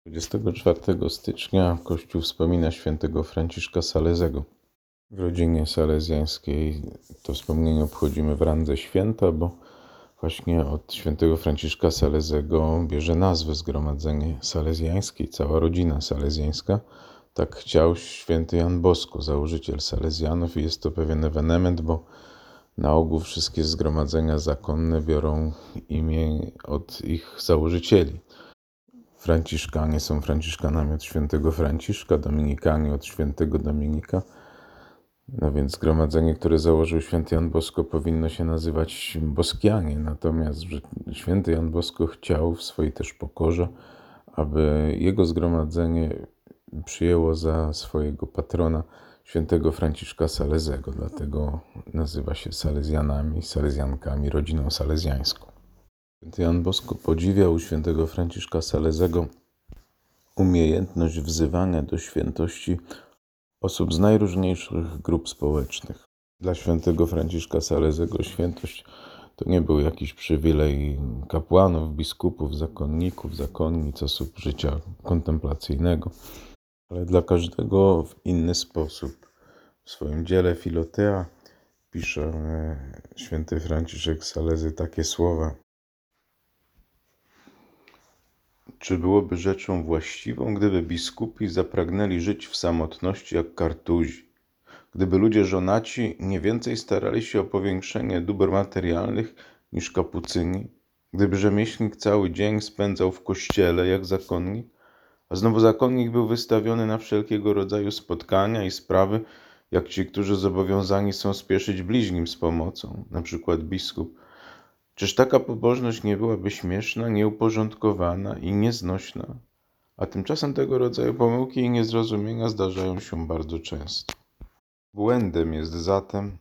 24 stycznia Kościół wspomina świętego Franciszka Salezego. W rodzinie salezjańskiej to wspomnienie obchodzimy w randze święta, bo właśnie od świętego Franciszka Salezego bierze nazwę Zgromadzenie Salezjańskie i cała rodzina salezjańska. Tak chciał święty Jan Bosko, założyciel Salezjanów, i jest to pewien ewenement, bo na ogół wszystkie zgromadzenia zakonne biorą imię od ich założycieli. Franciszkanie są Franciszkanami od świętego Franciszka, Dominikanie od świętego Dominika. No więc zgromadzenie, które założył święty Jan Bosko, powinno się nazywać Boskianie. Natomiast święty Jan Bosko chciał w swojej też pokorze, aby jego zgromadzenie przyjęło za swojego patrona świętego Franciszka Salezego. Dlatego nazywa się Salezjanami, Salezjankami, rodziną salezjańską. Święty Jan Bosko podziwiał u świętego Franciszka Salezego umiejętność wzywania do świętości osób z najróżniejszych grup społecznych. Dla świętego Franciszka Salezego świętość to nie był jakiś przywilej kapłanów, biskupów, zakonników, zakonnic, osób życia kontemplacyjnego, ale dla każdego w inny sposób. W swoim dziele Filotea pisze święty Franciszek Salezy takie słowa: czy byłoby rzeczą właściwą, gdyby biskupi zapragnęli żyć w samotności jak Kartuzi? Gdyby ludzie żonaci nie więcej starali się o powiększenie dóbr materialnych niż kapucyni? Gdyby rzemieślnik cały dzień spędzał w kościele jak zakonnik? A znowu zakonnik był wystawiony na wszelkiego rodzaju spotkania i sprawy, jak ci, którzy zobowiązani są spieszyć bliźnim z pomocą, na przykład biskup. Czyż taka pobożność nie byłaby śmieszna, nieuporządkowana i nieznośna? A tymczasem tego rodzaju pomyłki i niezrozumienia zdarzają się bardzo często. Błędem jest zatem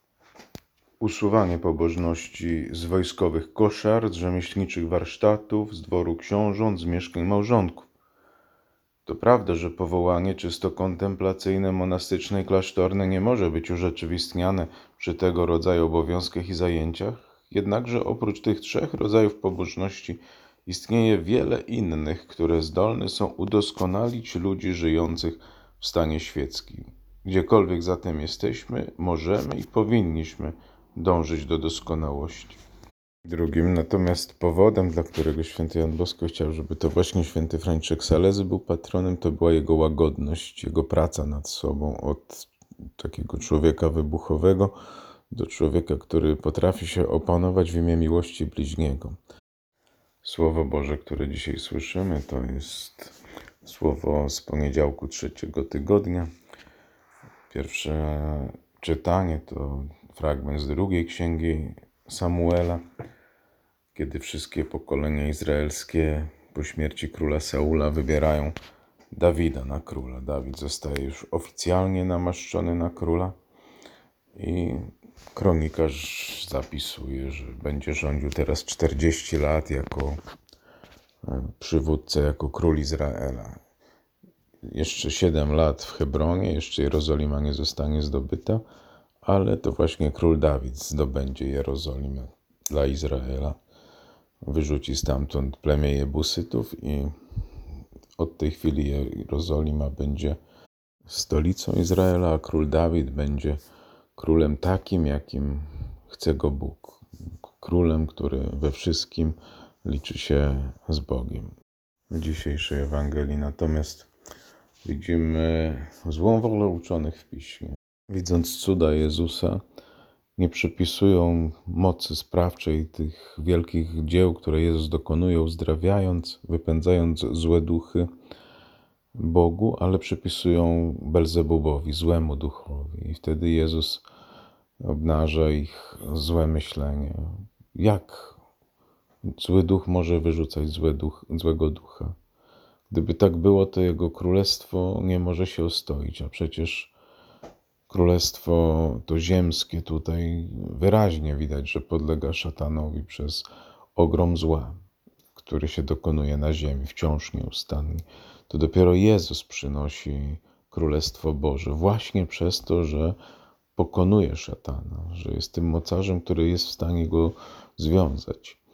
usuwanie pobożności z wojskowych koszar, z rzemieślniczych warsztatów, z dworu książąt, z mieszkań małżonków. To prawda, że powołanie czysto kontemplacyjne, monastyczne i klasztorne nie może być urzeczywistniane przy tego rodzaju obowiązkach i zajęciach, jednakże oprócz tych trzech rodzajów pobożności istnieje wiele innych, które zdolne są udoskonalić ludzi żyjących w stanie świeckim. Gdziekolwiek zatem jesteśmy, możemy i powinniśmy dążyć do doskonałości. Drugim natomiast powodem, dla którego święty Jan Bosko chciał, żeby to właśnie święty Franciszek Salezy był patronem, to była jego łagodność, jego praca nad sobą, od takiego człowieka wybuchowego do człowieka, który potrafi się opanować w imię miłości bliźniego. Słowo Boże, które dzisiaj słyszymy, to jest słowo z poniedziałku trzeciego tygodnia. Pierwsze czytanie to fragment z drugiej księgi Samuela, kiedy wszystkie pokolenia izraelskie po śmierci króla Saula wybierają Dawida na króla. Dawid zostaje już oficjalnie namaszczony na króla i kronikarz zapisuje, że będzie rządził teraz 40 lat jako przywódca, jako król Izraela. Jeszcze 7 lat w Hebronie, jeszcze Jerozolima nie zostanie zdobyta, ale to właśnie król Dawid zdobędzie Jerozolimę dla Izraela. Wyrzuci stamtąd plemię Jebusytów i od tej chwili Jerozolima będzie stolicą Izraela, a król Dawid będzie królem takim, jakim chce go Bóg. Królem, który we wszystkim liczy się z Bogiem. W dzisiejszej Ewangelii natomiast widzimy złą wolę uczonych w Piśmie. Widząc cuda Jezusa, nie przypisują mocy sprawczej tych wielkich dzieł, które Jezus dokonuje, uzdrawiając, wypędzając złe duchy Bogu, ale przypisują Belzebubowi, złemu duchowi. I wtedy Jezus obnaża ich złe myślenie. Jak zły duch może wyrzucać złego ducha? Gdyby tak było, to jego królestwo nie może się ostoić, a przecież królestwo to ziemskie tutaj wyraźnie widać, że podlega szatanowi przez ogrom zła, który się dokonuje na ziemi, wciąż nieustannie. To dopiero Jezus przynosi Królestwo Boże właśnie przez to, że pokonuje szatana, że jest tym mocarzem, który jest w stanie go związać.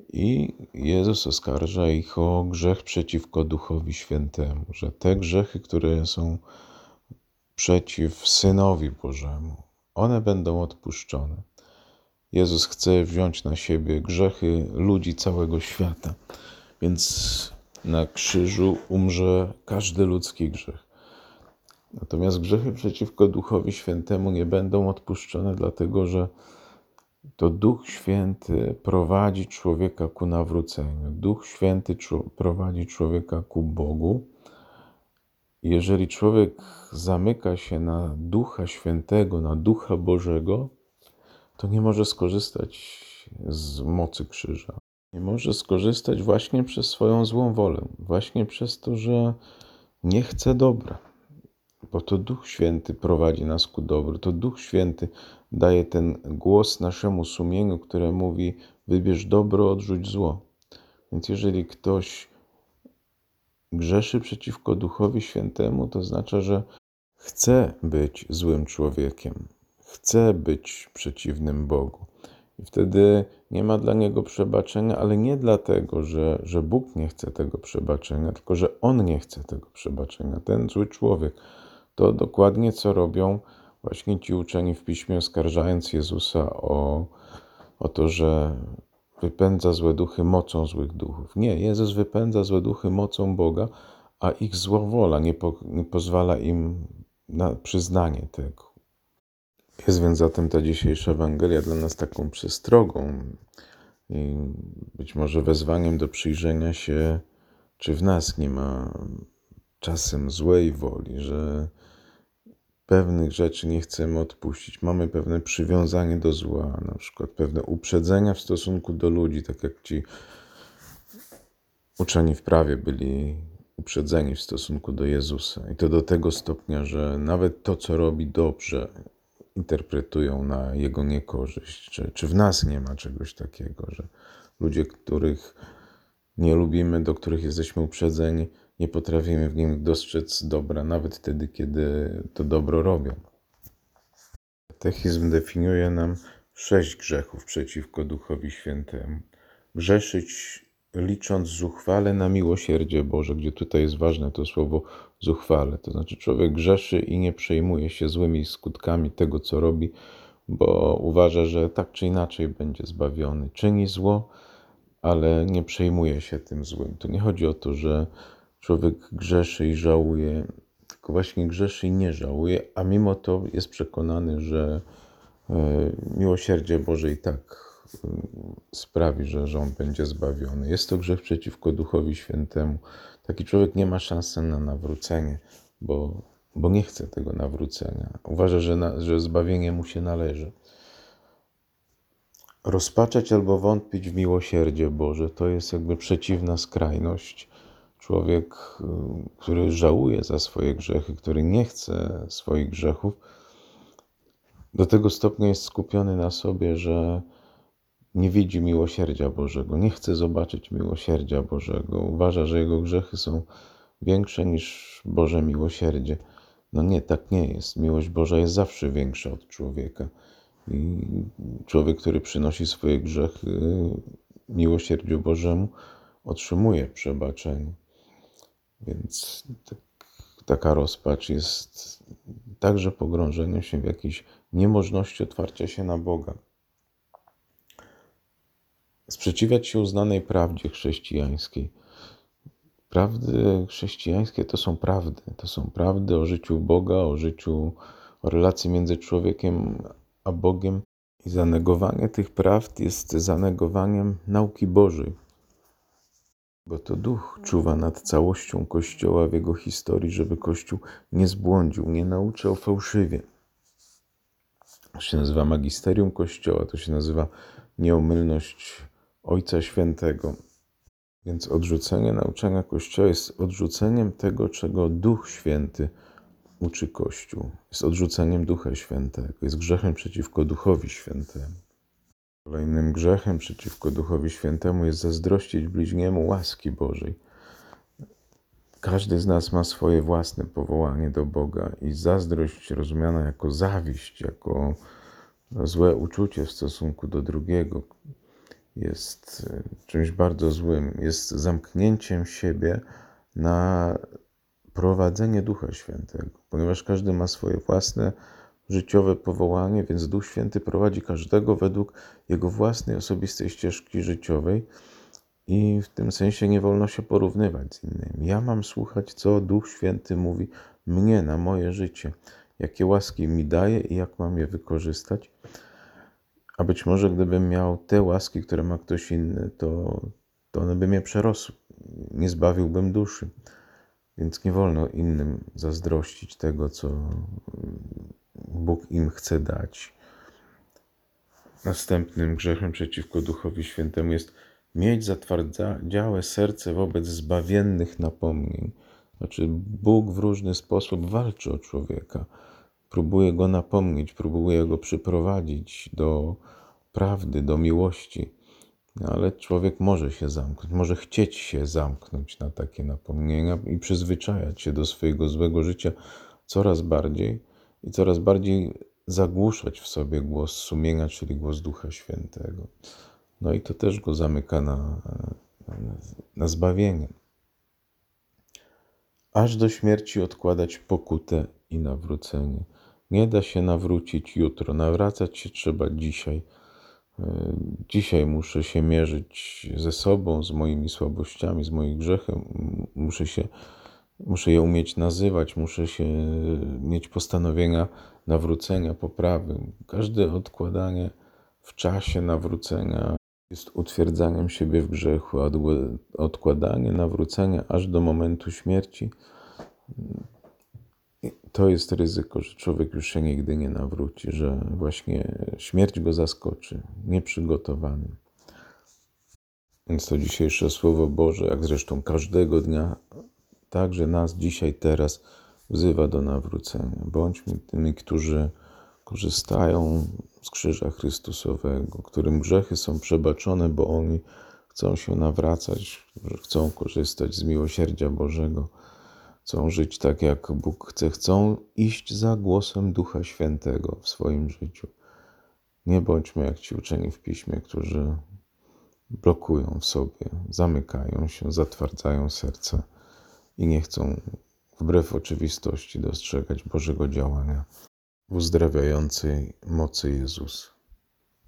I Jezus oskarża ich o grzech przeciwko Duchowi Świętemu, że te grzechy, które są przeciw Synowi Bożemu, one będą odpuszczone. Jezus chce wziąć na siebie grzechy ludzi całego świata, więc na krzyżu umrze każdy ludzki grzech. Natomiast grzechy przeciwko Duchowi Świętemu nie będą odpuszczone, dlatego że to Duch Święty prowadzi człowieka ku nawróceniu. Duch Święty prowadzi człowieka ku Bogu. Jeżeli człowiek zamyka się na Ducha Świętego, na Ducha Bożego, to nie może skorzystać z mocy krzyża. Nie może skorzystać właśnie przez swoją złą wolę, właśnie przez to, że nie chce dobra. Bo to Duch Święty prowadzi nas ku dobru. To Duch Święty daje ten głos naszemu sumieniu, które mówi: wybierz dobro, odrzuć zło. Więc jeżeli ktoś grzeszy przeciwko Duchowi Świętemu, to znaczy, że chce być złym człowiekiem, chce być przeciwnym Bogu. I wtedy nie ma dla niego przebaczenia, ale nie dlatego, że Bóg nie chce tego przebaczenia, tylko że on nie chce tego przebaczenia. Ten zły człowiek. To dokładnie co robią właśnie ci uczeni w Piśmie, oskarżając Jezusa o to, że wypędza złe duchy mocą złych duchów. Nie, Jezus wypędza złe duchy mocą Boga, a ich złowola nie pozwala im na przyznanie tego. Jest więc zatem ta dzisiejsza Ewangelia dla nas taką przestrogą i być może wezwaniem do przyjrzenia się, czy w nas nie ma czasem złej woli, że pewnych rzeczy nie chcemy odpuścić. Mamy pewne przywiązanie do zła, na przykład pewne uprzedzenia w stosunku do ludzi, tak jak ci uczeni w prawie byli uprzedzeni w stosunku do Jezusa. I to do tego stopnia, że nawet to, co robi dobrze, interpretują na Jego niekorzyść. Czy w nas nie ma czegoś takiego, że ludzie, których nie lubimy, do których jesteśmy uprzedzeni, nie potrafimy w nim dostrzec dobra, nawet wtedy, kiedy to dobro robią. Katechizm definiuje nam 6 grzechów przeciwko Duchowi Świętemu. Grzeszyć licząc zuchwale na miłosierdzie Boże, gdzie tutaj jest ważne to słowo zuchwale. To znaczy człowiek grzeszy i nie przejmuje się złymi skutkami tego, co robi, bo uważa, że tak czy inaczej będzie zbawiony. Czyni zło, ale nie przejmuje się tym złym. Tu nie chodzi o to, że człowiek grzeszy i żałuje, tylko właśnie grzeszy i nie żałuje, a mimo to jest przekonany, że miłosierdzie Boże i tak sprawi, że on będzie zbawiony. Jest to grzech przeciwko Duchowi Świętemu. Taki człowiek nie ma szansy na nawrócenie, bo nie chce tego nawrócenia. Uważa, że zbawienie mu się należy. Rozpaczać albo wątpić w miłosierdzie Boże to jest jakby przeciwna skrajność. Człowiek, który żałuje za swoje grzechy, który nie chce swoich grzechów, do tego stopnia jest skupiony na sobie, że nie widzi miłosierdzia Bożego, nie chce zobaczyć miłosierdzia Bożego. Uważa, że jego grzechy są większe niż Boże miłosierdzie. No nie, tak nie jest. Miłość Boża jest zawsze większa od człowieka. I człowiek, który przynosi swoje grzechy miłosierdziu Bożemu, otrzymuje przebaczenie. Więc taka rozpacz jest także pogrążeniem się w jakiejś niemożności otwarcia się na Boga. Sprzeciwiać się uznanej prawdzie chrześcijańskiej. Prawdy chrześcijańskie to są prawdy. To są prawdy o życiu Boga, o relacji między człowiekiem a Bogiem. I zanegowanie tych prawd jest zanegowaniem nauki Bożej. Bo to Duch czuwa nad całością Kościoła w jego historii, żeby Kościół nie zbłądził, nie nauczał fałszywie. To się nazywa magisterium Kościoła, to się nazywa nieomylność Ojca Świętego. Więc odrzucenie nauczania Kościoła jest odrzuceniem tego, czego Duch Święty uczy Kościół. Jest odrzuceniem Ducha Świętego, jest grzechem przeciwko Duchowi Świętemu. Kolejnym grzechem przeciwko Duchowi Świętemu jest zazdrościć bliźniemu łaski Bożej. Każdy z nas ma swoje własne powołanie do Boga i zazdrość rozumiana jako zawiść, jako złe uczucie w stosunku do drugiego, jest czymś bardzo złym, jest zamknięciem siebie na prowadzenie Ducha Świętego, ponieważ każdy ma swoje własne życiowe powołanie, więc Duch Święty prowadzi każdego według jego własnej osobistej ścieżki życiowej i w tym sensie nie wolno się porównywać z innymi. Ja mam słuchać, co Duch Święty mówi mnie na moje życie, jakie łaski mi daje i jak mam je wykorzystać. A być może gdybym miał te łaski, które ma ktoś inny, to one by mnie przerosły. Nie zbawiłbym duszy. Więc nie wolno innym zazdrościć tego, co Bóg im chce dać. Następnym grzechem przeciwko Duchowi Świętemu jest mieć zatwardziałe serce wobec zbawiennych napomnień. Znaczy, Bóg w różny sposób walczy o człowieka. Próbuje go napomnieć, próbuje go przyprowadzić do prawdy, do miłości. Ale człowiek może się zamknąć, może chcieć się zamknąć na takie napomnienia i przyzwyczajać się do swojego złego życia coraz bardziej i coraz bardziej zagłuszać w sobie głos sumienia, czyli głos Ducha Świętego. No i to też go zamyka na zbawienie. Aż do śmierci odkładać pokutę i nawrócenie. Nie da się nawrócić jutro, nawracać się trzeba dzisiaj. Dzisiaj muszę się mierzyć ze sobą, z moimi słabościami, z moim grzechem. Muszę je umieć nazywać, muszę mieć postanowienia nawrócenia, poprawy. Każde odkładanie w czasie nawrócenia jest utwierdzaniem siebie w grzechu, a odkładanie nawrócenia aż do momentu śmierci to jest ryzyko, że człowiek już się nigdy nie nawróci, że właśnie śmierć go zaskoczy, nieprzygotowanym. Więc to dzisiejsze Słowo Boże, jak zresztą każdego dnia, także nas dzisiaj, teraz wzywa do nawrócenia. Bądźmy tymi, którzy korzystają z krzyża Chrystusowego, którym grzechy są przebaczone, bo oni chcą się nawracać, chcą korzystać z miłosierdzia Bożego. Chcą żyć tak, jak Bóg chce. Chcą iść za głosem Ducha Świętego w swoim życiu. Nie bądźmy jak ci uczeni w Piśmie, którzy blokują w sobie, zamykają się, zatwardzają serce i nie chcą wbrew oczywistości dostrzegać Bożego działania w uzdrawiającej mocy Jezusa.